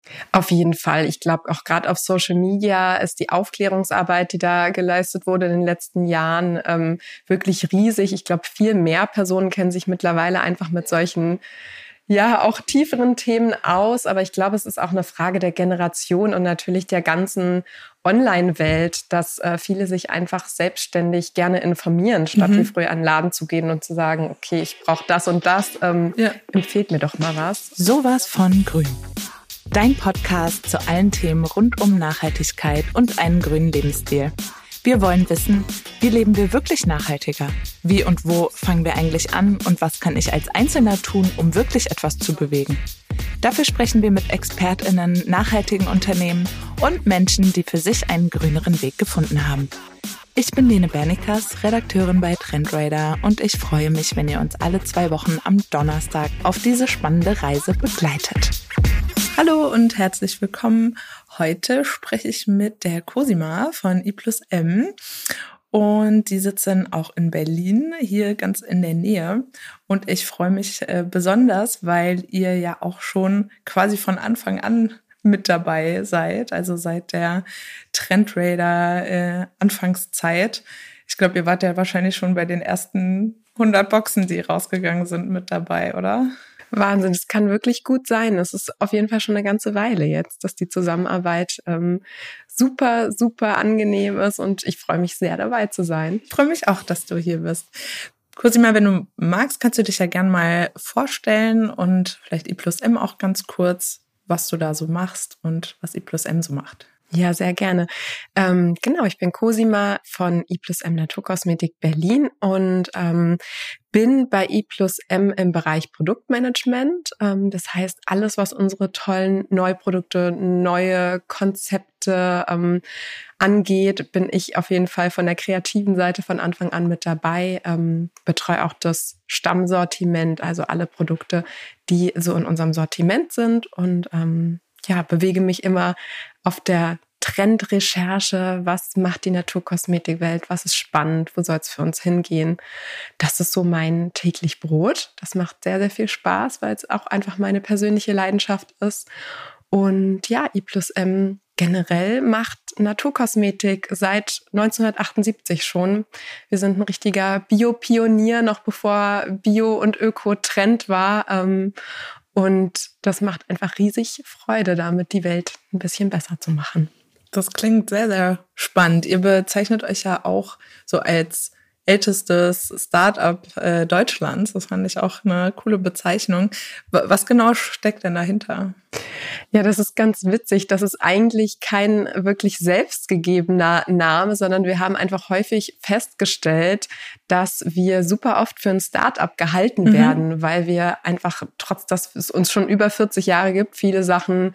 Auf jeden Fall. Ich glaube, auch gerade auf Social Media ist die Aufklärungsarbeit, die da geleistet wurde in den letzten Jahren, wirklich riesig. Ich glaube, viel mehr Personen kennen sich mittlerweile einfach mit solchen, ja, auch tieferen Themen aus. Aber ich glaube, es ist auch eine Frage der Generation und natürlich der ganzen Online-Welt, dass viele sich einfach selbstständig gerne informieren, statt wie früher an den Laden zu gehen und zu sagen, okay, ich brauche das und das, empfehlt mir doch mal was. Sowas von grün. Dein Podcast zu allen Themen rund um Nachhaltigkeit und einen grünen Lebensstil. Wir wollen wissen, wie leben wir wirklich nachhaltiger? Wie und wo fangen wir eigentlich an und was kann ich als Einzelner tun, um wirklich etwas zu bewegen? Dafür sprechen wir mit ExpertInnen, nachhaltigen Unternehmen und Menschen, die für sich einen grüneren Weg gefunden haben. Ich bin Lene Bernikas, Redakteurin bei Trendradar und ich freue mich, wenn ihr uns alle 2 Wochen am Donnerstag auf diese spannende Reise begleitet. Hallo und herzlich willkommen. Heute spreche ich mit der Cosima von I+M und die sitzen auch in Berlin, hier ganz in der Nähe. Und ich freue mich besonders, weil ihr ja auch schon quasi von Anfang an mit dabei seid, also seit der Trendradar Anfangszeit. Ich glaube, ihr wart ja wahrscheinlich schon bei den ersten 100 Boxen, die rausgegangen sind, mit dabei, oder? Wahnsinn, das kann wirklich gut sein. Es ist auf jeden Fall schon eine ganze Weile jetzt, dass die Zusammenarbeit super, super angenehm ist und ich freue mich sehr, dabei zu sein. Ich freue mich auch, dass du hier bist. Cosima, wenn du magst, kannst du dich ja gern mal vorstellen und vielleicht I+M auch ganz kurz, was du da so machst und was I+M so macht. Ja, sehr gerne. Genau, ich bin Cosima von I+M Naturkosmetik Berlin und bin bei I+M im Bereich Produktmanagement. Das heißt, alles, was unsere tollen Neuprodukte, neue Konzepte angeht, bin ich auf jeden Fall von der kreativen Seite von Anfang an mit dabei. Betreue auch das Stammsortiment, also alle Produkte, die so in unserem Sortiment sind und bewege mich immer auf der Trendrecherche, was macht die Naturkosmetikwelt, was ist spannend, wo soll es für uns hingehen. Das ist so mein täglich Brot. Das macht sehr, sehr viel Spaß, weil es auch einfach meine persönliche Leidenschaft ist. Und ja, I+M generell macht Naturkosmetik seit 1978 schon. Wir sind ein richtiger Bio-Pionier, noch bevor Bio und Öko Trend war. Und das macht einfach riesig Freude, damit die Welt ein bisschen besser zu machen. Das klingt sehr, sehr spannend. Ihr bezeichnet euch ja auch so als ältestes Start-up Deutschlands. Das fand ich auch eine coole Bezeichnung. Was genau steckt denn dahinter? Ja, das ist ganz witzig. Das ist eigentlich kein wirklich selbstgegebener Name, sondern wir haben einfach häufig festgestellt, dass wir super oft für ein Start-up gehalten werden, weil wir einfach, trotz dass es uns schon über 40 Jahre gibt, viele Sachen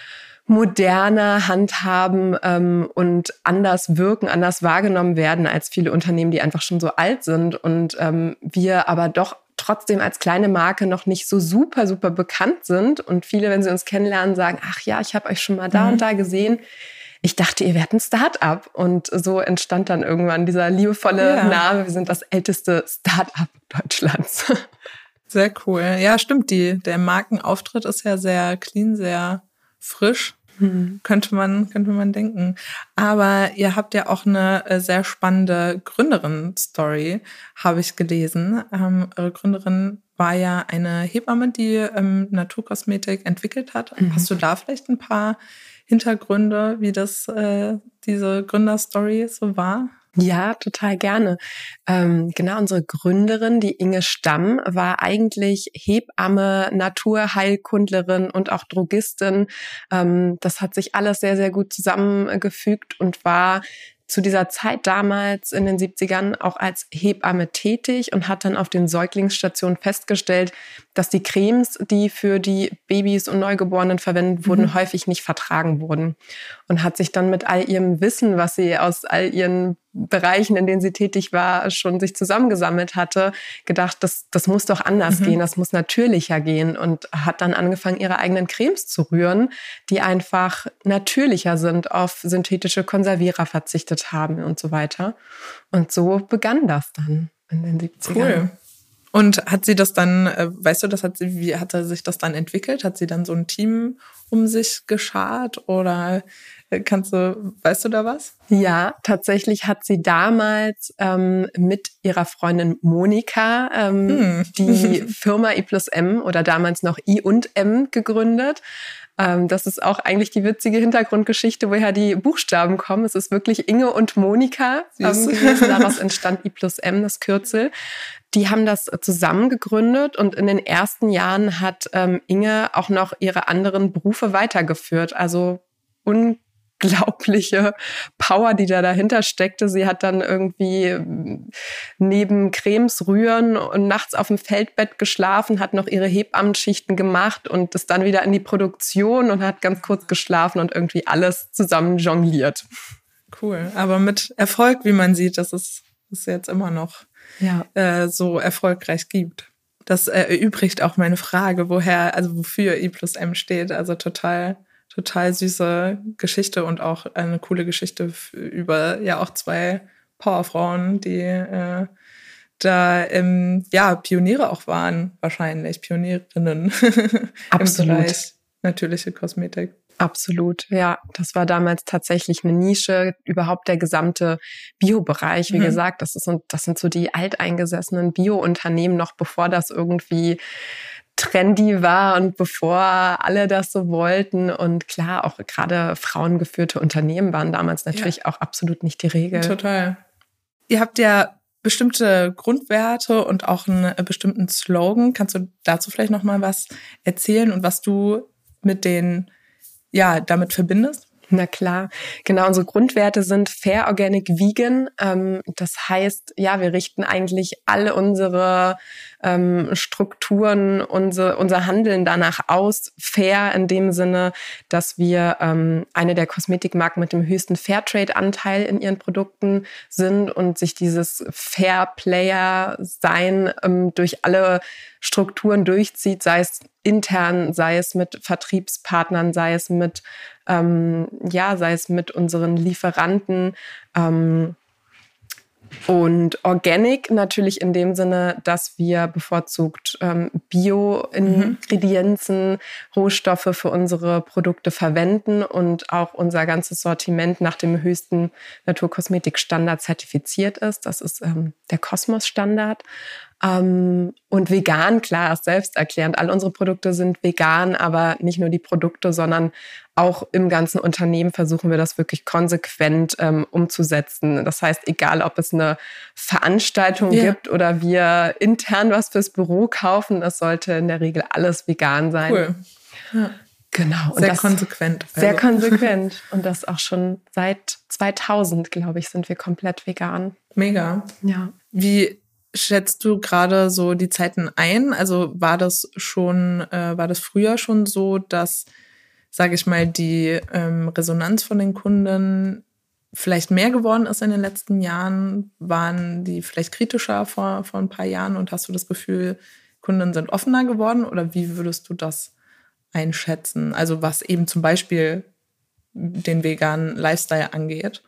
moderner handhaben und anders wirken, anders wahrgenommen werden als viele Unternehmen, die einfach schon so alt sind. Und wir aber doch trotzdem als kleine Marke noch nicht so super, super bekannt sind. Und viele, wenn sie uns kennenlernen, sagen, ach ja, ich habe euch schon mal da und da gesehen. Ich dachte, ihr wärt ein Start-up. Und so entstand dann irgendwann dieser liebevolle Name. Wir sind das älteste Start-up Deutschlands. Sehr cool. Ja, stimmt. Der Markenauftritt ist ja sehr clean, sehr frisch. Könnte man denken. Aber ihr habt ja auch eine sehr spannende Gründerin-Story, habe ich gelesen. Eure Gründerin war ja eine Hebamme, die Naturkosmetik entwickelt hat. Hast du da vielleicht ein paar Hintergründe, wie das diese Gründerstory so war? Ja, total gerne. Genau, unsere Gründerin, die Inge Stamm, war eigentlich Hebamme, Naturheilkundlerin und auch Drogistin. Das hat sich alles sehr, sehr gut zusammengefügt und war zu dieser Zeit damals in den 70ern auch als Hebamme tätig und hat dann auf den Säuglingsstationen festgestellt, dass die Cremes, die für die Babys und Neugeborenen verwendet wurden, häufig nicht vertragen wurden. Und hat sich dann mit all ihrem Wissen, was sie aus all ihren Bereichen, in denen sie tätig war, schon sich zusammengesammelt hatte, gedacht, das muss doch anders gehen, das muss natürlicher gehen und hat dann angefangen, ihre eigenen Cremes zu rühren, die einfach natürlicher sind, auf synthetische Konservierer verzichtet haben und so weiter. Und so begann das dann in den 70ern. Cool. Und hat sie das dann, weißt du, wie hat sich das dann entwickelt? Hat sie dann so ein Team um sich geschart oder weißt du da was? Ja, tatsächlich hat sie damals mit ihrer Freundin Monika die Firma I+M oder damals noch I+M gegründet. Das ist auch eigentlich die witzige Hintergrundgeschichte, woher die Buchstaben kommen. Es ist wirklich Inge und Monika gewesen. Daraus entstand I+M, das Kürzel. Die haben das zusammen gegründet und in den ersten Jahren hat Inge auch noch ihre anderen Berufe weitergeführt. Also unglaubliche Power, die da dahinter steckte. Sie hat dann irgendwie neben Cremes rühren und nachts auf dem Feldbett geschlafen, hat noch ihre Hebammenschichten gemacht und ist dann wieder in die Produktion und hat ganz kurz geschlafen und irgendwie alles zusammen jongliert. Cool, aber mit Erfolg, wie man sieht, dass es jetzt immer noch so erfolgreich gibt. Das erübrigt auch meine Frage, wofür I+M steht. Also total süße Geschichte und auch eine coole Geschichte über auch zwei Powerfrauen, die Pioniere auch waren, wahrscheinlich Pionierinnen im Bereich natürliche Kosmetik. Absolut, ja. Das war damals tatsächlich eine Nische, überhaupt der gesamte Bio-Bereich. Wie gesagt, das sind so die alteingesessenen Bio-Unternehmen, noch bevor das irgendwie trendy war und bevor alle das so wollten. Und klar, auch gerade frauengeführte Unternehmen waren damals natürlich auch absolut nicht die Regel. Total. Ihr habt ja bestimmte Grundwerte und auch einen bestimmten Slogan. Kannst du dazu vielleicht noch mal was erzählen und was du mit damit verbindest? Na klar, genau. Unsere Grundwerte sind Fair, Organic, Vegan. Das heißt, wir richten eigentlich alle unsere Strukturen, unser Handeln danach aus. Fair in dem Sinne, dass wir eine der Kosmetikmarken mit dem höchsten Fairtrade-Anteil in ihren Produkten sind und sich dieses Fair-Player-Sein durch alle Strukturen durchzieht, sei es intern, sei es mit Vertriebspartnern, sei es mit unseren Lieferanten. Und Organic natürlich in dem Sinne, dass wir bevorzugt Bio-Ingredienzen, Rohstoffe für unsere Produkte verwenden und auch unser ganzes Sortiment nach dem höchsten Naturkosmetikstandard zertifiziert ist. Das ist der Kosmos-Standard. Und vegan, klar, ist selbsterklärend. All unsere Produkte sind vegan, aber nicht nur die Produkte, sondern auch im ganzen Unternehmen versuchen wir das wirklich konsequent umzusetzen. Das heißt, egal ob es eine Veranstaltung gibt oder wir intern was fürs Büro kaufen, es sollte in der Regel alles vegan sein. Cool. Ja. Genau. Sehr konsequent. Also. Sehr konsequent. Und das auch schon seit 2000, glaube ich, sind wir komplett vegan. Mega. Ja. Wie schätzt du gerade so die Zeiten ein? Also war das früher schon so, dass, sage ich mal, die Resonanz von den Kunden vielleicht mehr geworden ist in den letzten Jahren? Waren die vielleicht kritischer vor ein paar Jahren und hast du das Gefühl, Kunden sind offener geworden? Oder wie würdest du das einschätzen? Also was eben zum Beispiel den veganen Lifestyle angeht?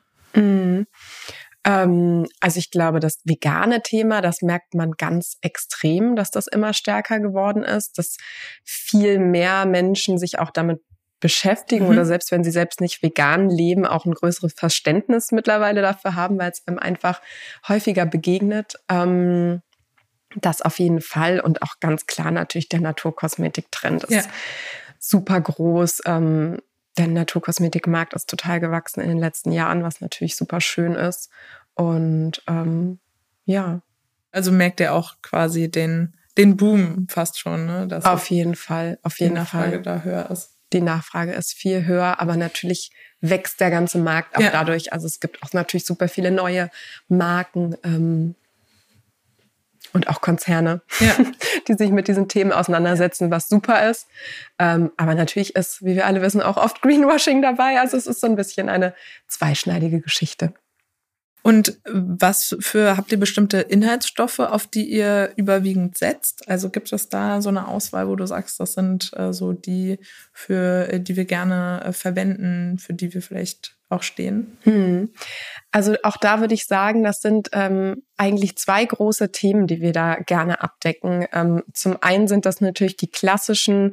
Also ich glaube, das vegane Thema, das merkt man ganz extrem, dass das immer stärker geworden ist, dass viel mehr Menschen sich auch damit beschäftigen oder selbst wenn sie selbst nicht vegan leben, auch ein größeres Verständnis mittlerweile dafür haben, weil es einem einfach häufiger begegnet. Das auf jeden Fall und auch ganz klar natürlich der Naturkosmetik-Trend ist super groß. Der Naturkosmetikmarkt ist total gewachsen in den letzten Jahren, was natürlich super schön ist. Und Also merkt ihr auch quasi den Boom fast schon, ne? Dass auf jeden Fall. Die Nachfrage da höher ist. Die Nachfrage ist viel höher, aber natürlich wächst der ganze Markt auch dadurch. Also es gibt auch natürlich super viele neue Marken und auch Konzerne, die sich mit diesen Themen auseinandersetzen, was super ist. Aber natürlich ist, wie wir alle wissen, auch oft Greenwashing dabei. Also es ist so ein bisschen eine zweischneidige Geschichte. Und habt ihr bestimmte Inhaltsstoffe, auf die ihr überwiegend setzt? Also gibt es da so eine Auswahl, wo du sagst, das sind so die, für die wir gerne verwenden, für die wir vielleicht auch stehen? Also auch da würde ich sagen, das sind eigentlich zwei große Themen, die wir da gerne abdecken. Zum einen sind das natürlich die klassischen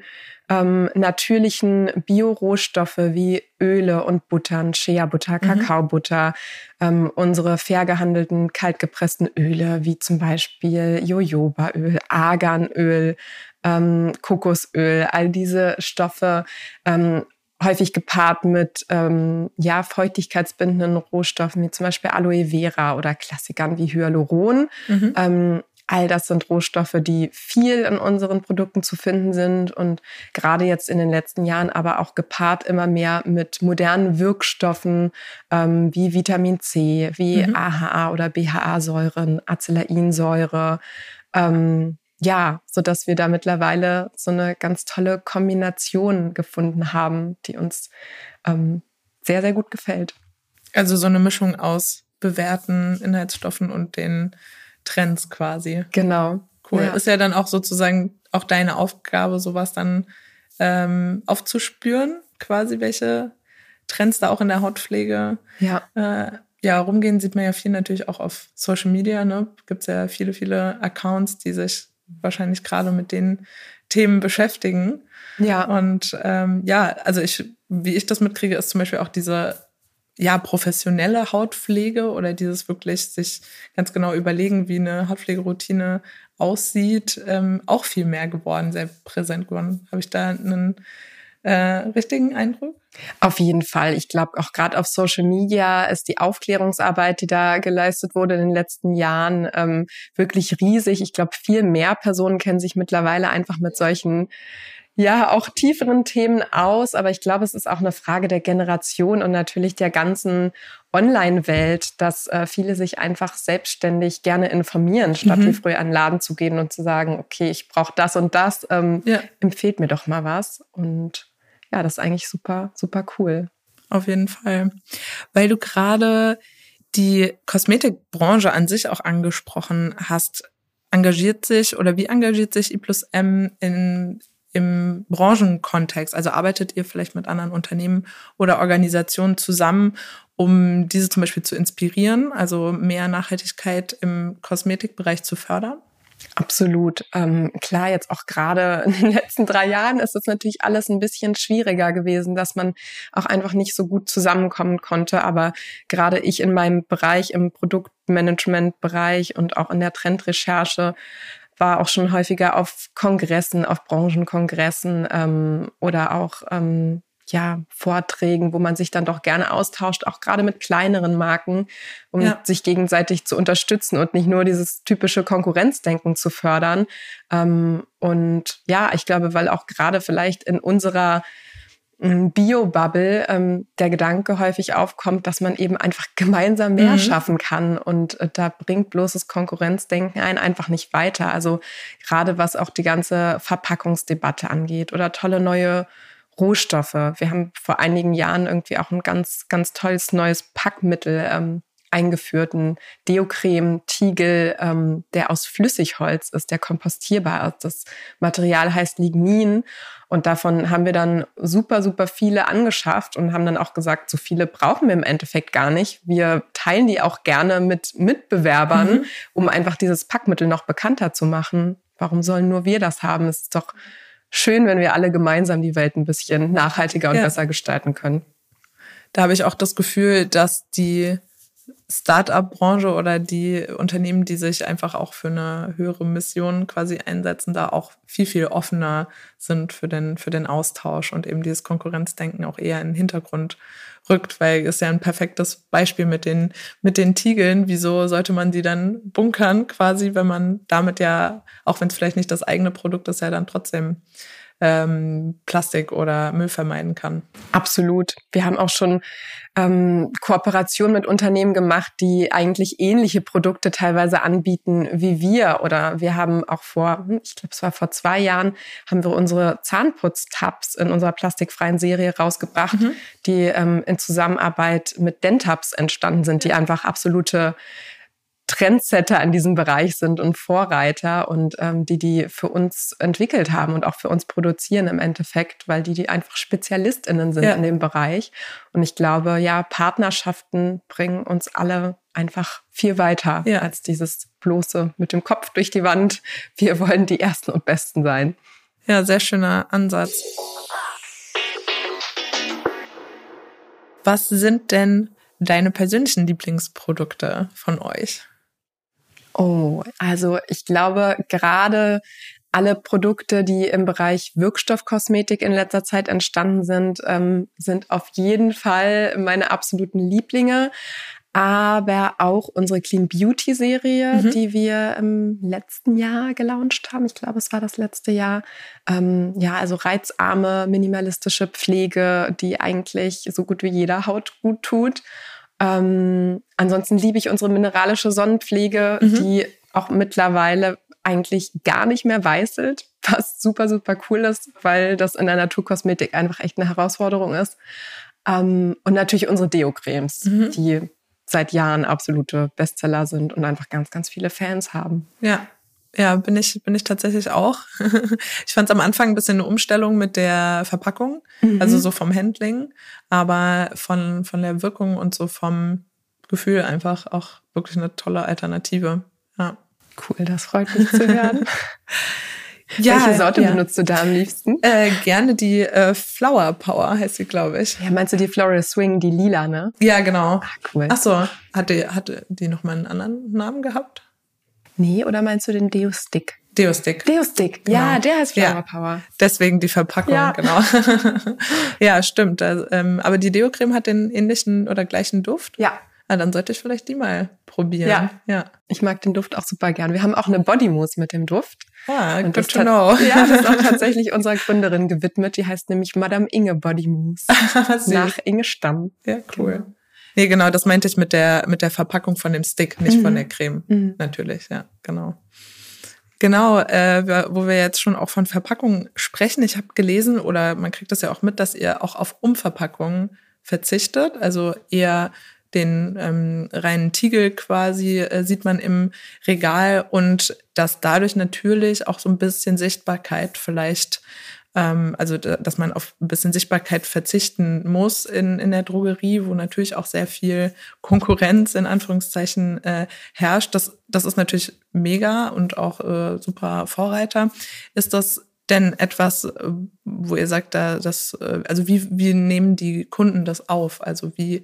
natürlichen Biorohstoffe wie Öle und Buttern, Shea-Butter, Kakaobutter, unsere fair gehandelten, kaltgepressten Öle wie zum Beispiel Jojobaöl, Arganöl, Kokosöl, all diese Stoffe, häufig gepaart mit feuchtigkeitsbindenden Rohstoffen wie zum Beispiel Aloe Vera oder Klassikern wie Hyaluron. All das sind Rohstoffe, die viel in unseren Produkten zu finden sind und gerade jetzt in den letzten Jahren aber auch gepaart immer mehr mit modernen Wirkstoffen wie Vitamin C, wie AHA oder BHA-Säuren, Acelainsäure. Sodass wir da mittlerweile so eine ganz tolle Kombination gefunden haben, die uns sehr, sehr gut gefällt. Also so eine Mischung aus bewährten Inhaltsstoffen und den Trends quasi. Genau. Cool. Ja. Ist ja dann auch sozusagen auch deine Aufgabe, sowas dann aufzuspüren, quasi, welche Trends da auch in der Hautpflege rumgehen. Sieht man ja viel natürlich auch auf Social Media, ne? Gibt's ja viele, viele Accounts, die sich wahrscheinlich gerade mit den Themen beschäftigen. Ja. Und wie ich das mitkriege, ist zum Beispiel auch diese professionelle Hautpflege oder dieses wirklich sich ganz genau überlegen, wie eine Hautpflegeroutine aussieht, auch viel mehr geworden, sehr präsent geworden. Habe ich da einen richtigen Eindruck? Auf jeden Fall. Ich glaube, auch gerade auf Social Media ist die Aufklärungsarbeit, die da geleistet wurde in den letzten Jahren, wirklich riesig. Ich glaube, viel mehr Personen kennen sich mittlerweile einfach mit solchen auch tieferen Themen aus, aber ich glaube, es ist auch eine Frage der Generation und natürlich der ganzen Online-Welt, dass viele sich einfach selbstständig gerne informieren, statt wie früher an den Laden zu gehen und zu sagen, okay, ich brauche das und das, empfehlt mir doch mal was. Und ja, das ist eigentlich super, super cool. Auf jeden Fall. Weil du gerade die Kosmetikbranche an sich auch angesprochen hast, wie engagiert sich I+M im Branchenkontext? Also arbeitet ihr vielleicht mit anderen Unternehmen oder Organisationen zusammen, um diese zum Beispiel zu inspirieren, also mehr Nachhaltigkeit im Kosmetikbereich zu fördern? Absolut. Klar, jetzt auch gerade in den letzten 3 Jahren ist es natürlich alles ein bisschen schwieriger gewesen, dass man auch einfach nicht so gut zusammenkommen konnte. Aber gerade ich in meinem Bereich, im Produktmanagement-Bereich und auch in der Trendrecherche, war auch schon häufiger auf Kongressen, auf Branchenkongressen oder auch Vorträgen, wo man sich dann doch gerne austauscht, auch gerade mit kleineren Marken, um sich gegenseitig zu unterstützen und nicht nur dieses typische Konkurrenzdenken zu fördern. Ich glaube, weil auch gerade vielleicht in unserer Bio-Bubble der Gedanke häufig aufkommt, dass man eben einfach gemeinsam mehr schaffen kann und da bringt bloßes Konkurrenzdenken einen einfach nicht weiter. Also gerade was auch die ganze Verpackungsdebatte angeht oder tolle neue Rohstoffe. Wir haben vor einigen Jahren irgendwie auch ein ganz, ganz tolles neues Packmittel eingeführt, ein Deo-Creme Tiegel, der aus Flüssigholz ist, der kompostierbar ist. Das Material heißt Lignin und davon haben wir dann super, super viele angeschafft und haben dann auch gesagt, so viele brauchen wir im Endeffekt gar nicht. Wir teilen die auch gerne mit Mitbewerbern, um einfach dieses Packmittel noch bekannter zu machen. Warum sollen nur wir das haben? Es ist doch schön, wenn wir alle gemeinsam die Welt ein bisschen nachhaltiger und besser gestalten können. Da habe ich auch das Gefühl, dass die Start-up-Branche oder die Unternehmen, die sich einfach auch für eine höhere Mission quasi einsetzen, da auch viel, viel offener sind für den Austausch und eben dieses Konkurrenzdenken auch eher in den Hintergrund rückt, weil es ja ein perfektes Beispiel mit den Tiegeln. Wieso sollte man die dann bunkern quasi, wenn man damit ja, auch wenn es vielleicht nicht das eigene Produkt ist, ja dann trotzdem Plastik oder Müll vermeiden kann. Absolut. Wir haben auch schon Kooperationen mit Unternehmen gemacht, die eigentlich ähnliche Produkte teilweise anbieten wie wir. Oder wir haben auch vor 2 Jahren, haben wir unsere Zahnputztabs in unserer plastikfreien Serie rausgebracht, die in Zusammenarbeit mit Dentabs entstanden sind, die einfach absolute Trendsetter in diesem Bereich sind und Vorreiter und die für uns entwickelt haben und auch für uns produzieren im Endeffekt, weil die einfach SpezialistInnen sind in dem Bereich. Und ich glaube, Partnerschaften bringen uns alle einfach viel weiter als dieses bloße mit dem Kopf durch die Wand. Wir wollen die Ersten und Besten sein. Ja, sehr schöner Ansatz. Was sind denn deine persönlichen Lieblingsprodukte von euch? Oh, also ich glaube, gerade alle Produkte, die im Bereich Wirkstoffkosmetik in letzter Zeit entstanden sind, sind auf jeden Fall meine absoluten Lieblinge. Aber auch unsere Clean Beauty Serie, die wir im letzten Jahr gelauncht haben. Ich glaube, es war das letzte Jahr. Also reizarme, minimalistische Pflege, die eigentlich so gut wie jeder Haut gut tut. Ansonsten liebe ich unsere mineralische Sonnenpflege, die auch mittlerweile eigentlich gar nicht mehr weißelt, was super, super cool ist, weil das in der Naturkosmetik einfach echt eine Herausforderung ist. Und natürlich unsere Deo-Cremes, die seit Jahren absolute Bestseller sind und einfach ganz, ganz viele Fans haben. Ja, bin ich tatsächlich auch. Ich fand es am Anfang ein bisschen eine Umstellung mit der Verpackung, also so vom Handling, aber von der Wirkung und so vom Gefühl einfach auch wirklich eine tolle Alternative. Ja. Cool, das freut mich zu hören. Ja, welche Sorte benutzt du da am liebsten? Gerne die Flower Power heißt sie, glaube ich. Ja, meinst du die Floral Swing, die lila, ne? Ja, genau. Cool. Ach so, hatte die noch mal einen anderen Namen gehabt? Nee, oder meinst du den Deo-Stick? Deo-Stick. Deo-Stick, genau. Ja, der heißt Flower Power. Deswegen die Verpackung, genau. Ja, stimmt. Aber die Deo-Creme hat den ähnlichen oder gleichen Duft? Ja. Na, dann sollte ich vielleicht die mal probieren. Ja. Ich mag den Duft auch super gern. Wir haben auch eine Bodymousse mit dem Duft. Good to know. Ja, das ist auch tatsächlich unserer Gründerin gewidmet. Die heißt nämlich Madame Inge Bodymousse. Nach Inge Stamm. Ja, cool. Genau. Nee, genau, das meinte ich mit der Verpackung von dem Stick, nicht von der Creme. Natürlich, ja, genau. Genau, wo wir jetzt schon auch von Verpackungen sprechen. Ich habe gelesen, oder man kriegt das ja auch mit, dass ihr auch auf Umverpackungen verzichtet. Also eher den reinen Tiegel quasi sieht man im Regal und dass dadurch natürlich auch so ein bisschen Sichtbarkeit vielleicht, also dass man auf ein bisschen Sichtbarkeit verzichten muss in der Drogerie, wo natürlich auch sehr viel Konkurrenz in Anführungszeichen herrscht. Das ist natürlich mega und auch super Vorreiter. Ist das denn etwas, wo ihr sagt, also wie nehmen die Kunden das auf? Also wie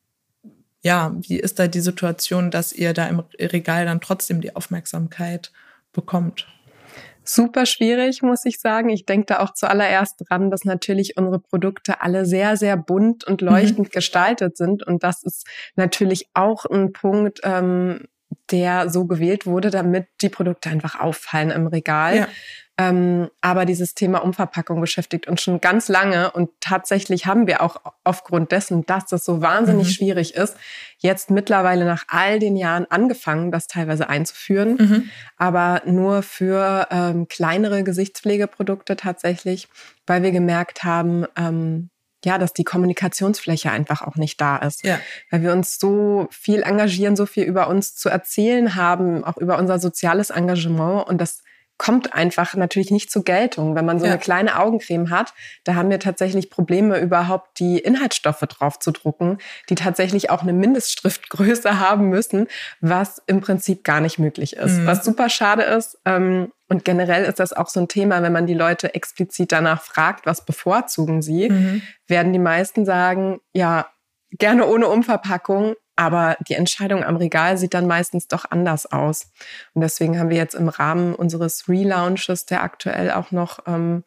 ist da die Situation, dass ihr da im Regal dann trotzdem die Aufmerksamkeit bekommt? Super schwierig, muss ich sagen. Ich denke da auch zuallererst dran, dass natürlich unsere Produkte alle sehr, sehr bunt und leuchtend gestaltet sind. Und das ist natürlich auch ein Punkt, der so gewählt wurde, damit die Produkte einfach auffallen im Regal. Ja. Aber dieses Thema Umverpackung beschäftigt uns schon ganz lange und tatsächlich haben wir auch aufgrund dessen, dass das so wahnsinnig schwierig ist, jetzt mittlerweile nach all den Jahren angefangen, das teilweise einzuführen, aber nur für kleinere Gesichtspflegeprodukte tatsächlich, weil wir gemerkt haben, dass die Kommunikationsfläche einfach auch nicht da ist. Ja. Weil wir uns so viel engagieren, so viel über uns zu erzählen haben, auch über unser soziales Engagement und das kommt einfach natürlich nicht zur Geltung. Wenn man so eine kleine Augencreme hat, da haben wir tatsächlich Probleme, überhaupt die Inhaltsstoffe drauf zu drucken, die tatsächlich auch eine Mindestschriftgröße haben müssen, was im Prinzip gar nicht möglich ist. Was super schade ist. Und generell ist das auch so ein Thema, wenn man die Leute explizit danach fragt, was bevorzugen sie, werden die meisten sagen, ja, gerne ohne Umverpackung, aber die Entscheidung am Regal sieht dann meistens doch anders aus. Und deswegen haben wir jetzt im Rahmen unseres Relaunches, der aktuell auch noch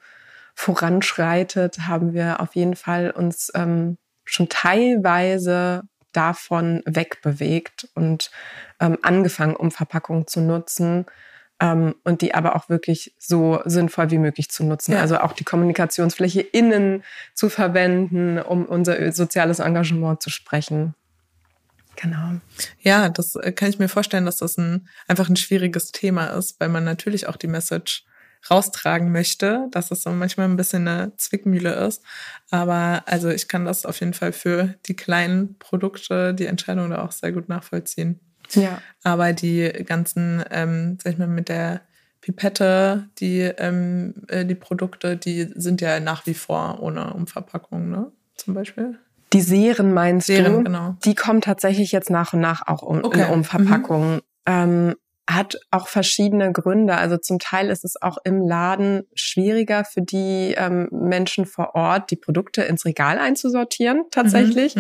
voranschreitet, haben wir auf jeden Fall uns schon teilweise davon wegbewegt und angefangen, Umverpackungen zu nutzen. Und die aber auch wirklich so sinnvoll wie möglich zu nutzen. Ja. Also auch die Kommunikationsfläche innen zu verwenden, um unser soziales Engagement zu sprechen. Genau. Ja, das kann ich mir vorstellen, dass das einfach ein schwieriges Thema ist, weil man natürlich auch die Message raustragen möchte, dass es so manchmal ein bisschen eine Zwickmühle ist. Aber also ich kann das auf jeden Fall für die kleinen Produkte, die Entscheidung da auch sehr gut nachvollziehen. Ja. Aber die ganzen, sag ich mal, mit der Pipette, die Produkte, die sind ja nach wie vor ohne Umverpackung, ne? Zum Beispiel. Die Seren meinst du? Genau. Die kommen tatsächlich jetzt nach und nach auch in Umverpackung. hat auch verschiedene Gründe. Also zum Teil ist es auch im Laden schwieriger für die Menschen vor Ort, die Produkte ins Regal einzusortieren tatsächlich.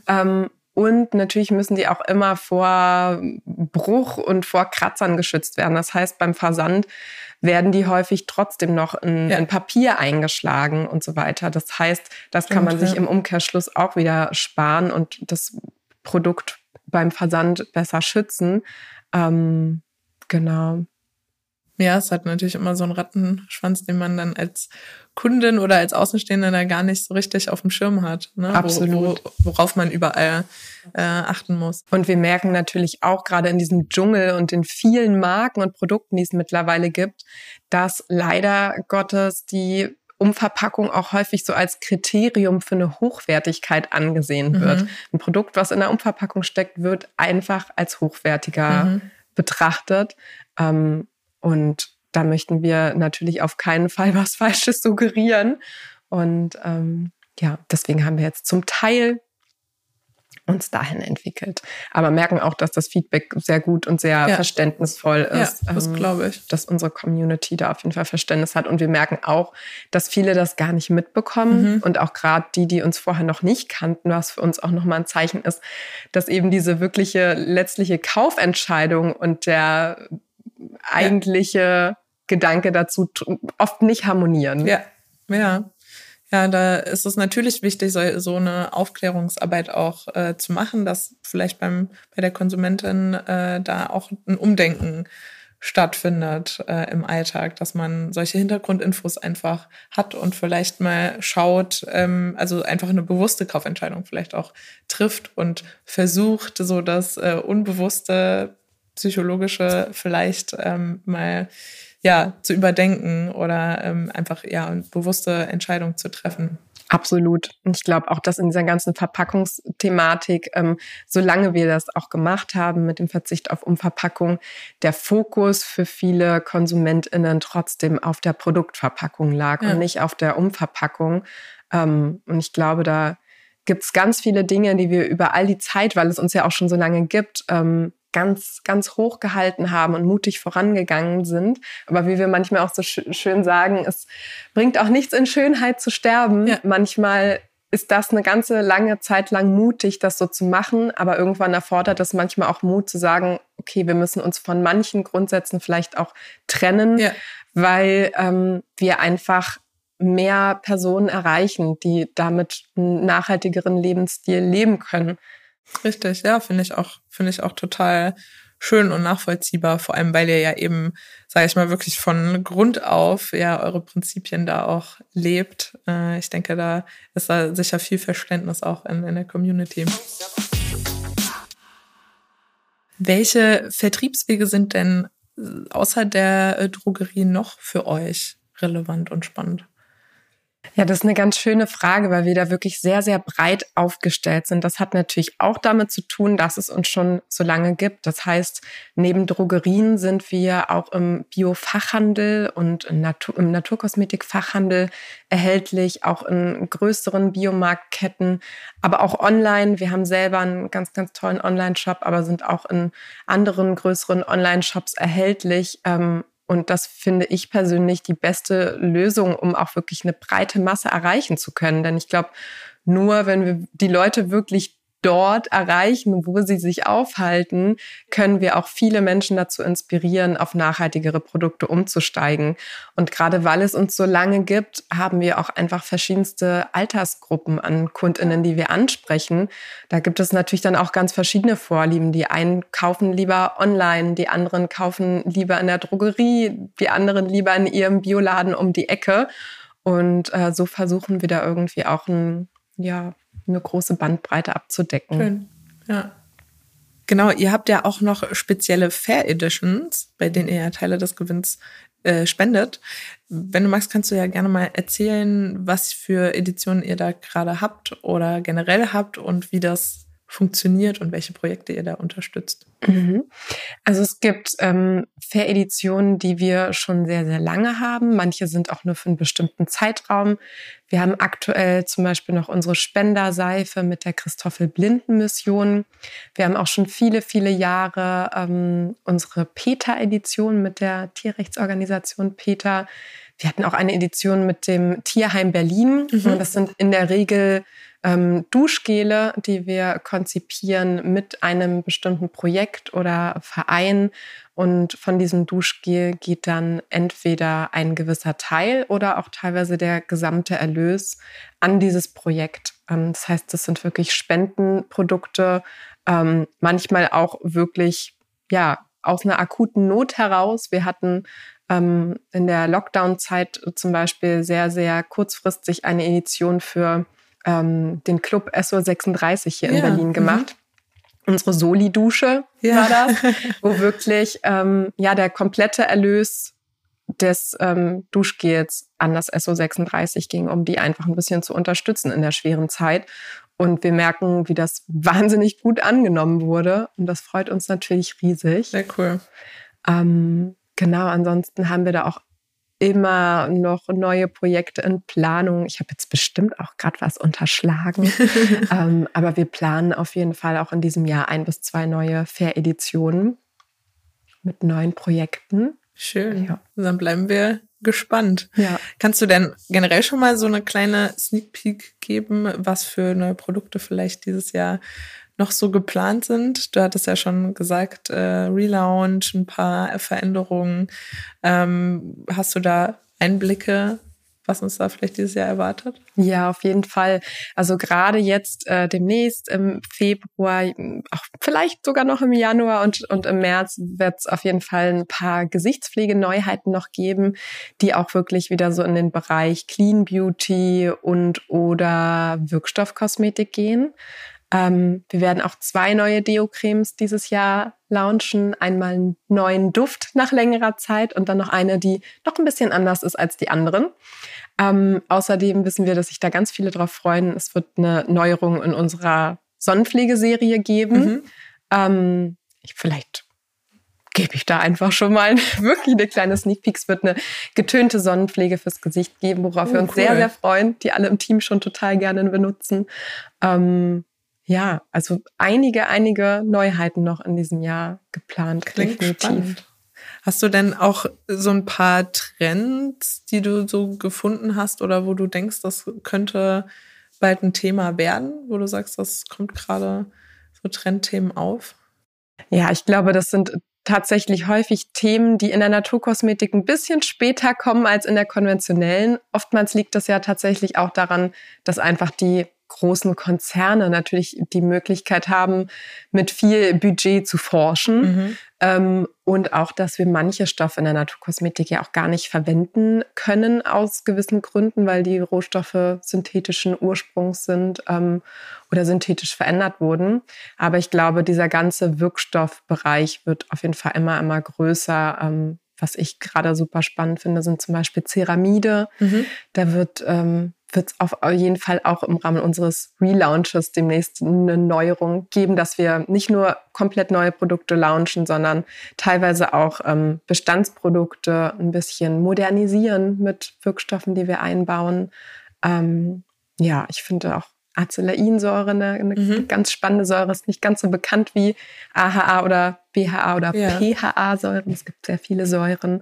Und natürlich müssen die auch immer vor Bruch und vor Kratzern geschützt werden. Das heißt, beim Versand werden die häufig trotzdem noch in Papier eingeschlagen und so weiter. Das heißt, das kann man sich im Umkehrschluss auch wieder sparen und das Produkt beim Versand besser schützen. Genau. Ja, es hat natürlich immer so einen Rattenschwanz, den man dann als Kundin oder als Außenstehender da gar nicht so richtig auf dem Schirm hat, ne? Absolut. Worauf man überall achten muss. Und wir merken natürlich auch gerade in diesem Dschungel und in vielen Marken und Produkten, die es mittlerweile gibt, dass leider Gottes die Umverpackung auch häufig so als Kriterium für eine Hochwertigkeit angesehen wird. Ein Produkt, was in der Umverpackung steckt, wird einfach als hochwertiger betrachtet. Und da möchten wir natürlich auf keinen Fall was Falsches suggerieren. Und deswegen haben wir jetzt zum Teil uns dahin entwickelt. Aber merken auch, dass das Feedback sehr gut und sehr verständnisvoll ist. Ja, das glaube ich. Dass unsere Community da auf jeden Fall Verständnis hat. Und wir merken auch, dass viele das gar nicht mitbekommen. Und auch gerade die uns vorher noch nicht kannten, was für uns auch nochmal ein Zeichen ist, dass eben diese wirkliche letztliche Kaufentscheidung und der eigentliche Gedanke dazu oft nicht harmonieren. Ja, da ist es natürlich wichtig, so eine Aufklärungsarbeit auch zu machen, dass vielleicht bei der Konsumentin da auch ein Umdenken stattfindet im Alltag, dass man solche Hintergrundinfos einfach hat und vielleicht mal schaut, also einfach eine bewusste Kaufentscheidung vielleicht auch trifft und versucht, so das unbewusste psychologische vielleicht mal zu überdenken oder einfach eine bewusste Entscheidung zu treffen. Absolut. Und ich glaube auch, dass in dieser ganzen Verpackungsthematik, solange wir das auch gemacht haben mit dem Verzicht auf Umverpackung, der Fokus für viele KonsumentInnen trotzdem auf der Produktverpackung lag und nicht auf der Umverpackung. Und ich glaube, da gibt es ganz viele Dinge, die wir über all die Zeit, weil es uns ja auch schon so lange gibt, ganz, ganz hoch gehalten haben und mutig vorangegangen sind. Aber wie wir manchmal auch so schön sagen, es bringt auch nichts, in Schönheit zu sterben. Ja. Manchmal ist das eine ganze lange Zeit lang mutig, das so zu machen. Aber irgendwann erfordert es manchmal auch Mut zu sagen, okay, wir müssen uns von manchen Grundsätzen vielleicht auch trennen, weil wir einfach mehr Personen erreichen, die damit einen nachhaltigeren Lebensstil leben können. Richtig, ja, finde ich auch total schön und nachvollziehbar, vor allem weil ihr ja eben, sage ich mal, wirklich von Grund auf eure Prinzipien da auch lebt. Ich denke, da ist da sicher viel Verständnis auch in der Community. Welche Vertriebswege sind denn außer der Drogerie noch für euch relevant und spannend? Ja, das ist eine ganz schöne Frage, weil wir da wirklich sehr, sehr breit aufgestellt sind. Das hat natürlich auch damit zu tun, dass es uns schon so lange gibt. Das heißt, neben Drogerien sind wir auch im Bio-Fachhandel und im Naturkosmetik-Fachhandel erhältlich, auch in größeren Biomarktketten, aber auch online. Wir haben selber einen ganz, ganz tollen Online-Shop, aber sind auch in anderen größeren Online-Shops erhältlich. Und das finde ich persönlich die beste Lösung, um auch wirklich eine breite Masse erreichen zu können. Denn ich glaube, nur wenn wir die Leute wirklich dort erreichen, wo sie sich aufhalten, können wir auch viele Menschen dazu inspirieren, auf nachhaltigere Produkte umzusteigen. Und gerade weil es uns so lange gibt, haben wir auch einfach verschiedenste Altersgruppen an KundInnen, die wir ansprechen. Da gibt es natürlich dann auch ganz verschiedene Vorlieben. Die einen kaufen lieber online, die anderen kaufen lieber in der Drogerie, die anderen lieber in ihrem Bioladen um die Ecke. Und so versuchen wir da irgendwie auch eine große Bandbreite abzudecken. Schön, ja. Genau, ihr habt ja auch noch spezielle Fair Editions, bei denen ihr ja Teile des Gewinns spendet. Wenn du magst, kannst du ja gerne mal erzählen, was für Editionen ihr da gerade habt oder generell habt und wie das funktioniert und welche Projekte ihr da unterstützt. Also es gibt Fair-Editionen, die wir schon sehr, sehr lange haben. Manche sind auch nur für einen bestimmten Zeitraum. Wir haben aktuell zum Beispiel noch unsere Spenderseife mit der Christoffel-Blinden-Mission. Wir haben auch schon viele, viele Jahre unsere PETA-Edition mit der Tierrechtsorganisation PETA. Wir hatten auch eine Edition mit dem Tierheim Berlin. Und das sind in der Regel Duschgele, die wir konzipieren mit einem bestimmten Projekt oder Verein. Und von diesem Duschgel geht dann entweder ein gewisser Teil oder auch teilweise der gesamte Erlös an dieses Projekt. Das heißt, das sind wirklich Spendenprodukte, manchmal auch wirklich aus einer akuten Not heraus. Wir hatten in der Lockdown-Zeit zum Beispiel sehr, sehr kurzfristig eine Edition für den Club SO36 hier in Berlin gemacht. Unsere Soli-Dusche war das, wo wirklich der komplette Erlös des Duschgels an das SO36 ging, um die einfach ein bisschen zu unterstützen in der schweren Zeit. Und wir merken, wie das wahnsinnig gut angenommen wurde. Und das freut uns natürlich riesig. Sehr cool. Genau, ansonsten haben wir da auch immer noch neue Projekte in Planung. Ich habe jetzt bestimmt auch gerade was unterschlagen. Aber wir planen auf jeden Fall auch in diesem Jahr 1 bis 2 neue Fair-Editionen mit neuen Projekten. Schön. Ja. Dann bleiben wir gespannt. Ja. Kannst du denn generell schon mal so eine kleine Sneak Peek geben, was für neue Produkte vielleicht dieses Jahr noch so geplant sind? Du hattest ja schon gesagt, Relaunch, ein paar Veränderungen. Hast du da Einblicke, was uns da vielleicht dieses Jahr erwartet? Ja, auf jeden Fall. Also gerade jetzt demnächst im Februar, auch vielleicht sogar noch im Januar und im März wird es auf jeden Fall ein paar Gesichtspflegeneuheiten noch geben, die auch wirklich wieder so in den Bereich Clean Beauty und oder Wirkstoffkosmetik gehen. Wir werden auch 2 neue Deo-Cremes dieses Jahr launchen. Einmal einen neuen Duft nach längerer Zeit und dann noch eine, die noch ein bisschen anders ist als die anderen. Außerdem wissen wir, dass sich da ganz viele drauf freuen. Es wird eine Neuerung in unserer Sonnenpflegeserie geben. Vielleicht gebe ich da einfach schon mal wirklich eine kleine Sneak Peek. Es wird eine getönte Sonnenpflege fürs Gesicht geben, worauf wir uns sehr, sehr freuen, die alle im Team schon total gerne benutzen. Also einige Neuheiten noch in diesem Jahr geplant. Klingt spannend. Hast du denn auch so ein paar Trends, die du so gefunden hast oder wo du denkst, das könnte bald ein Thema werden, wo du sagst, das kommt gerade so Trendthemen auf? Ja, ich glaube, das sind tatsächlich häufig Themen, die in der Naturkosmetik ein bisschen später kommen als in der konventionellen. Oftmals liegt das ja tatsächlich auch daran, dass einfach die großen Konzerne natürlich die Möglichkeit haben, mit viel Budget zu forschen. Und auch, dass wir manche Stoffe in der Naturkosmetik ja auch gar nicht verwenden können aus gewissen Gründen, weil die Rohstoffe synthetischen Ursprungs sind oder synthetisch verändert wurden. Aber ich glaube, dieser ganze Wirkstoffbereich wird auf jeden Fall immer größer. Was ich gerade super spannend finde, sind zum Beispiel Ceramide. Da wird es auf jeden Fall auch im Rahmen unseres Relaunches demnächst eine Neuerung geben, dass wir nicht nur komplett neue Produkte launchen, sondern teilweise auch Bestandsprodukte ein bisschen modernisieren mit Wirkstoffen, die wir einbauen. Ich finde auch Acelainsäure eine ganz spannende Säure, ist nicht ganz so bekannt wie AHA oder BHA oder PHA-Säuren. Es gibt sehr viele Säuren.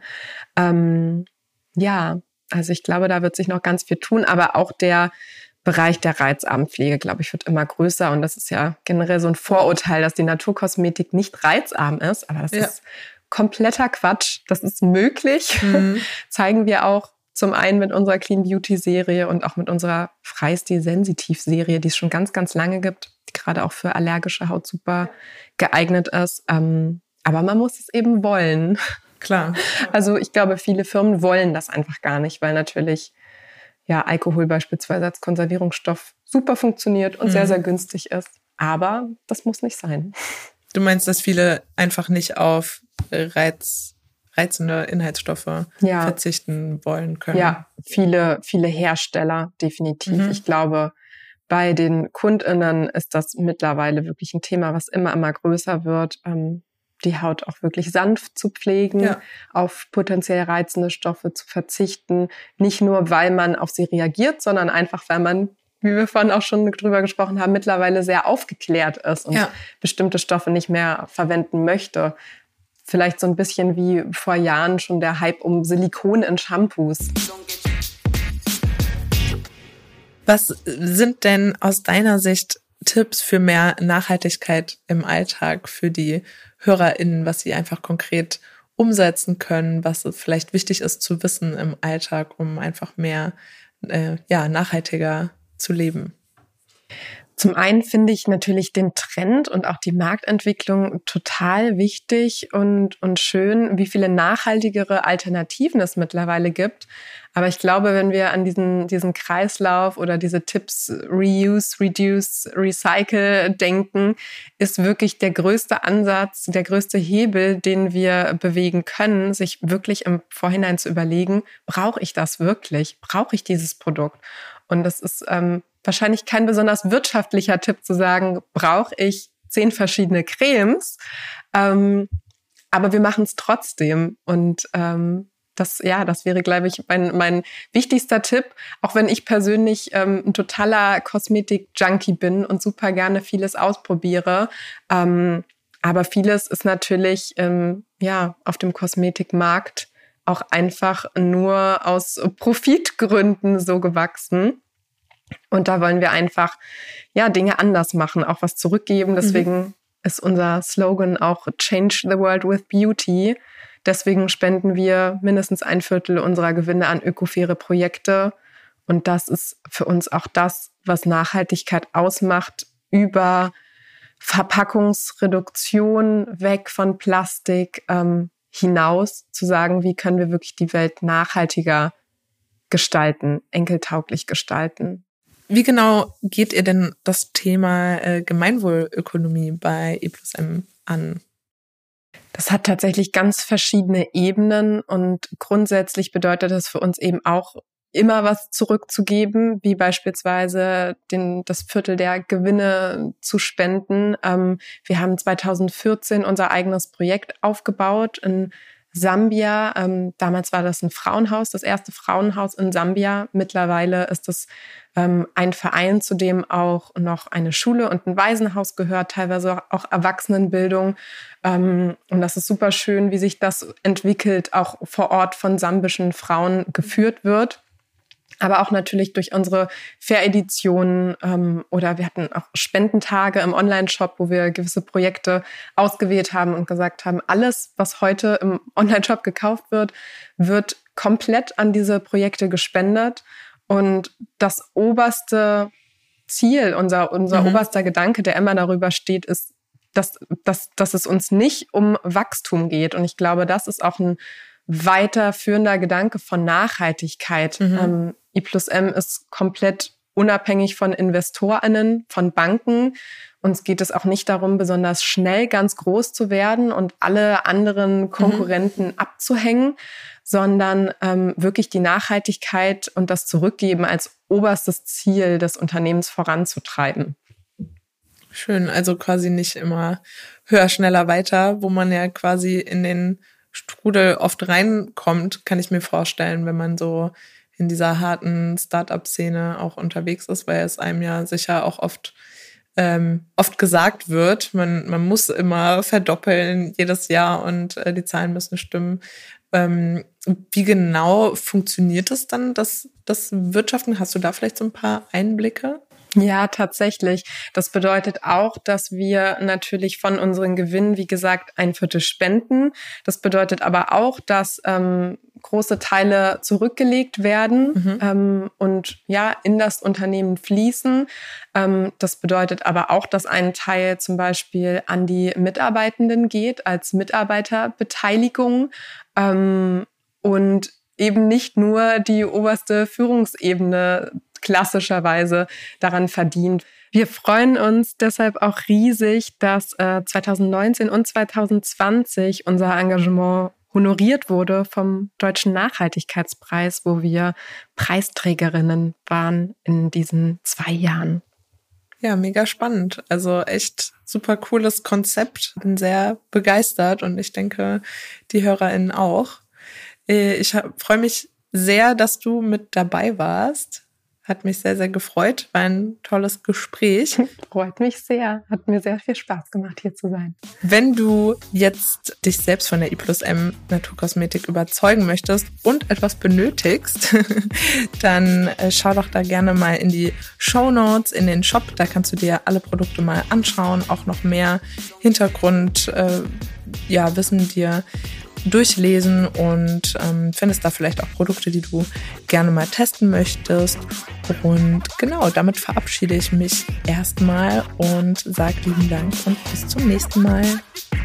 Also ich glaube, da wird sich noch ganz viel tun, aber auch der Bereich der Reizarmpflege, glaube ich, wird immer größer und das ist ja generell so ein Vorurteil, dass die Naturkosmetik nicht reizarm ist, aber das ist kompletter Quatsch. Das ist möglich. Zeigen wir auch zum einen mit unserer Clean Beauty Serie und auch mit unserer Freistil Sensitiv Serie, die es schon ganz, ganz lange gibt, die gerade auch für allergische Haut super geeignet ist. Aber man muss es eben wollen. Klar. Also ich glaube, viele Firmen wollen das einfach gar nicht, weil natürlich Alkohol beispielsweise als Konservierungsstoff super funktioniert und sehr, sehr günstig ist. Aber das muss nicht sein. Du meinst, dass viele einfach nicht auf reizende Inhaltsstoffe verzichten wollen können? Ja, viele Hersteller definitiv. Ich glaube, Bei den KundInnen ist das mittlerweile wirklich ein Thema, was immer größer wird, die Haut auch wirklich sanft zu pflegen, auf potenziell reizende Stoffe zu verzichten. Nicht nur, weil man auf sie reagiert, sondern einfach, weil man, wie wir vorhin auch schon drüber gesprochen haben, mittlerweile sehr aufgeklärt ist und bestimmte Stoffe nicht mehr verwenden möchte. Vielleicht so ein bisschen wie vor Jahren schon der Hype um Silikon in Shampoos. Was sind denn aus deiner Sicht Tipps für mehr Nachhaltigkeit im Alltag für die HörerInnen, was sie einfach konkret umsetzen können, was vielleicht wichtig ist zu wissen im Alltag, um einfach mehr nachhaltiger zu leben? Zum einen finde ich natürlich den Trend und auch die Marktentwicklung total wichtig und schön, wie viele nachhaltigere Alternativen es mittlerweile gibt. Aber ich glaube, wenn wir an diesen Kreislauf oder diese Tipps Reuse, Reduce, Recycle denken, ist wirklich der größte Ansatz, der größte Hebel, den wir bewegen können, sich wirklich im Vorhinein zu überlegen, brauche ich das wirklich? Brauche ich dieses Produkt? Und das ist wahrscheinlich kein besonders wirtschaftlicher Tipp zu sagen, brauche ich 10 verschiedene Cremes, aber wir machen es trotzdem. Und das wäre, glaube ich, mein wichtigster Tipp, auch wenn ich persönlich ein totaler Kosmetik-Junkie bin und super gerne vieles ausprobiere. Aber vieles ist natürlich auf dem Kosmetikmarkt auch einfach nur aus Profitgründen so gewachsen. Und da wollen wir einfach Dinge anders machen, auch was zurückgeben. Deswegen ist unser Slogan auch Change the World with Beauty. Deswegen spenden wir mindestens 1/4 unserer Gewinne an ökofaire Projekte. Und das ist für uns auch das, was Nachhaltigkeit ausmacht, über Verpackungsreduktion weg von Plastik hinaus zu sagen, wie können wir wirklich die Welt nachhaltiger gestalten, enkeltauglich gestalten. Wie genau geht ihr denn das Thema Gemeinwohlökonomie bei E+M an? Das hat tatsächlich ganz verschiedene Ebenen und grundsätzlich bedeutet das für uns eben auch, immer was zurückzugeben, wie beispielsweise das Viertel der Gewinne zu spenden. Wir haben 2014 unser eigenes Projekt aufgebaut in Sambia. Damals war das ein Frauenhaus, das erste Frauenhaus in Sambia. Mittlerweile ist es ein Verein, zu dem auch noch eine Schule und ein Waisenhaus gehört, teilweise auch Erwachsenenbildung. Und das ist super schön, wie sich das entwickelt, auch vor Ort von sambischen Frauen geführt wird. Aber auch natürlich durch unsere Fair-Editionen oder wir hatten auch Spendentage im Online-Shop, wo wir gewisse Projekte ausgewählt haben und gesagt haben, alles, was heute im Online-Shop gekauft wird, wird komplett an diese Projekte gespendet. Und das oberste Ziel, unser oberster Gedanke, der immer darüber steht, ist, dass es uns nicht um Wachstum geht. Und ich glaube, das ist auch ein weiterführender Gedanke von Nachhaltigkeit. E+M ist komplett unabhängig von InvestorInnen, von Banken. Uns geht es auch nicht darum, besonders schnell ganz groß zu werden und alle anderen Konkurrenten abzuhängen, sondern wirklich die Nachhaltigkeit und das Zurückgeben als oberstes Ziel des Unternehmens voranzutreiben. Schön, also quasi nicht immer höher, schneller, weiter, wo man ja quasi in den Strudel oft reinkommt, kann ich mir vorstellen, wenn man so in dieser harten Start-up-Szene auch unterwegs ist, weil es einem ja sicher auch oft gesagt wird, man muss immer verdoppeln jedes Jahr und die Zahlen müssen stimmen. Wie genau funktioniert es dann, das Wirtschaften? Hast du da vielleicht so ein paar Einblicke? Ja, tatsächlich. Das bedeutet auch, dass wir natürlich von unseren Gewinnen, wie gesagt, 1/4 spenden. Das bedeutet aber auch, dass große Teile zurückgelegt werden und in das Unternehmen fließen. Das bedeutet aber auch, dass ein Teil zum Beispiel an die Mitarbeitenden geht als Mitarbeiterbeteiligung und eben nicht nur die oberste Führungsebene klassischerweise daran verdient. Wir freuen uns deshalb auch riesig, dass 2019 und 2020 unser Engagement honoriert wurde vom Deutschen Nachhaltigkeitspreis, wo wir Preisträgerinnen waren in diesen 2 Jahren. Ja, mega spannend. Also echt super cooles Konzept. Bin sehr begeistert und ich denke, die HörerInnen auch. Ich freue mich sehr, dass du mit dabei warst. Hat mich sehr, sehr gefreut. War ein tolles Gespräch. Freut mich sehr. Hat mir sehr viel Spaß gemacht, hier zu sein. Wenn du jetzt dich selbst von der I+M Naturkosmetik überzeugen möchtest und etwas benötigst, dann schau doch da gerne mal in die Shownotes, in den Shop. Da kannst du dir alle Produkte mal anschauen, auch noch mehr Hintergrundwissen dir durchlesen und findest da vielleicht auch Produkte, die du gerne mal testen möchtest. Und genau, damit verabschiede ich mich erstmal und sage lieben Dank und bis zum nächsten Mal.